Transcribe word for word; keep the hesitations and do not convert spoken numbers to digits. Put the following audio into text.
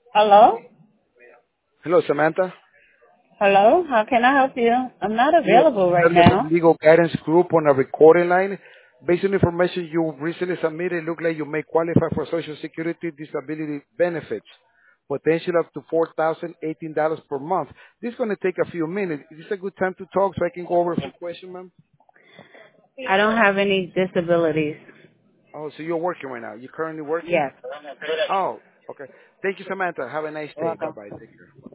Hello? Hello, Samantha. Hello? How can I help you? I'm not Yes, available right Charlie from now. Legal Guidance Group on a recording line. Based on information you recently submitted, it look like you may qualify for Social Security disability benefits, potential up to four thousand eighteen dollars per month. This is going to take a few minutes. Is this a good time to talk so I can go over a few questions, ma'am? I don't have any disabilities. Oh, so you're working right now. You're currently working? Yes. Oh, okay. Thank you, Samantha. Have a nice You're day. welcome. Bye-bye. Take care.